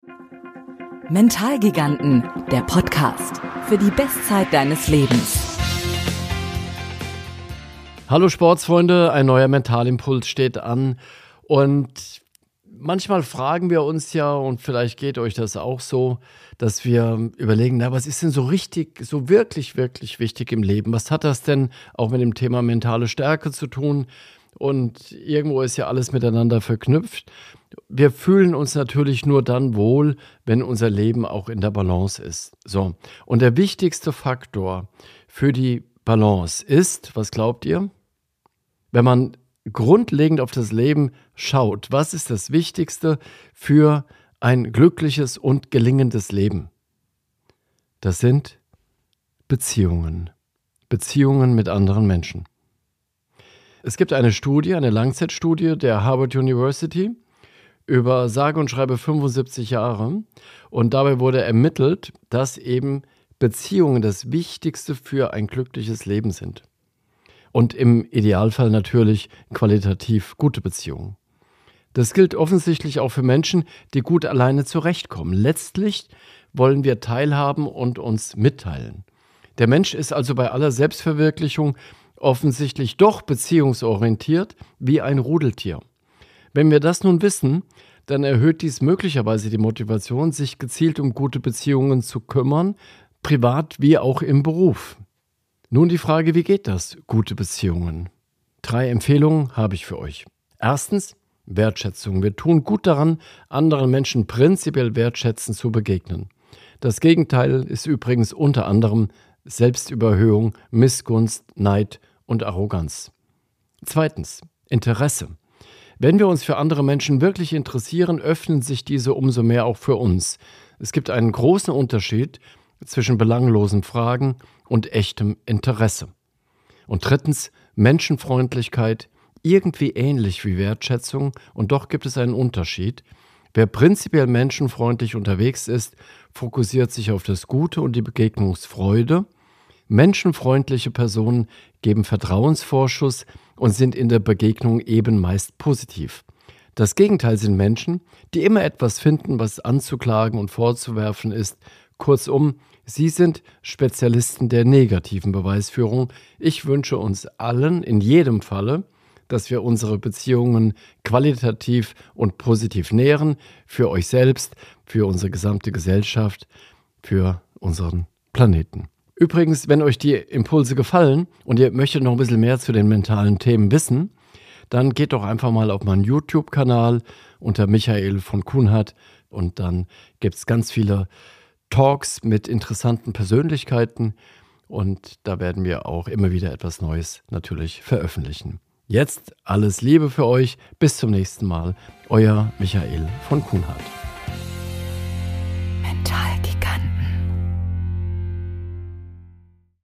Mentalgiganten, der Podcast für die Bestzeit deines Lebens. Hallo Sportsfreunde, ein neuer Mentalimpuls steht an und manchmal fragen wir uns ja, und vielleicht geht euch das auch so, dass wir überlegen, was ist denn so wirklich wichtig im Leben? Was hat das denn auch mit dem Thema mentale Stärke zu tun? Und irgendwo ist ja alles miteinander verknüpft. Wir fühlen uns natürlich nur dann wohl, wenn unser Leben auch in der Balance ist. So. Und der wichtigste Faktor für die Balance ist, was glaubt ihr? Wenn man grundlegend auf das Leben schaut, was ist das Wichtigste für ein glückliches und gelingendes Leben? Das sind Beziehungen. Beziehungen mit anderen Menschen. Es gibt eine Studie, eine Langzeitstudie der Harvard University über sage und schreibe 75 Jahre. Und dabei wurde ermittelt, dass eben Beziehungen das Wichtigste für ein glückliches Leben sind. Und im Idealfall natürlich qualitativ gute Beziehungen. Das gilt offensichtlich auch für Menschen, die gut alleine zurechtkommen. Letztlich wollen wir teilhaben und uns mitteilen. Der Mensch ist also bei aller Selbstverwirklichung offensichtlich doch beziehungsorientiert wie ein Rudeltier. Wenn wir das nun wissen, dann erhöht dies möglicherweise die Motivation, sich gezielt um gute Beziehungen zu kümmern, privat wie auch im Beruf. Nun die Frage, wie geht das, gute Beziehungen? 3 Empfehlungen habe ich für euch. Erstens, Wertschätzung. Wir tun gut daran, anderen Menschen prinzipiell wertschätzend zu begegnen. Das Gegenteil ist übrigens unter anderem Selbstüberhöhung, Missgunst, Neid und Arroganz. Zweitens, Interesse. Wenn wir uns für andere Menschen wirklich interessieren, öffnen sich diese umso mehr auch für uns. Es gibt einen großen Unterschied zwischen belanglosen Fragen und echtem Interesse. Und drittens, Menschenfreundlichkeit, irgendwie ähnlich wie Wertschätzung, und doch gibt es einen Unterschied. Wer prinzipiell menschenfreundlich unterwegs ist, fokussiert sich auf das Gute und die Begegnungsfreude. Menschenfreundliche Personen geben Vertrauensvorschuss und sind in der Begegnung eben meist positiv. Das Gegenteil sind Menschen, die immer etwas finden, was anzuklagen und vorzuwerfen ist. Kurzum, sie sind Spezialisten der negativen Beweisführung. Ich wünsche uns allen in jedem Falle, dass wir unsere Beziehungen qualitativ und positiv nähren, für euch selbst, für unsere gesamte Gesellschaft, für unseren Planeten. Übrigens, wenn euch die Impulse gefallen und ihr möchtet noch ein bisschen mehr zu den mentalen Themen wissen, dann geht doch einfach mal auf meinen YouTube-Kanal unter Michael von Kuhnhardt und dann gibt es ganz viele Talks mit interessanten Persönlichkeiten und da werden wir auch immer wieder etwas Neues natürlich veröffentlichen. Jetzt alles Liebe für euch, bis zum nächsten Mal, euer Michael von Kuhnhardt.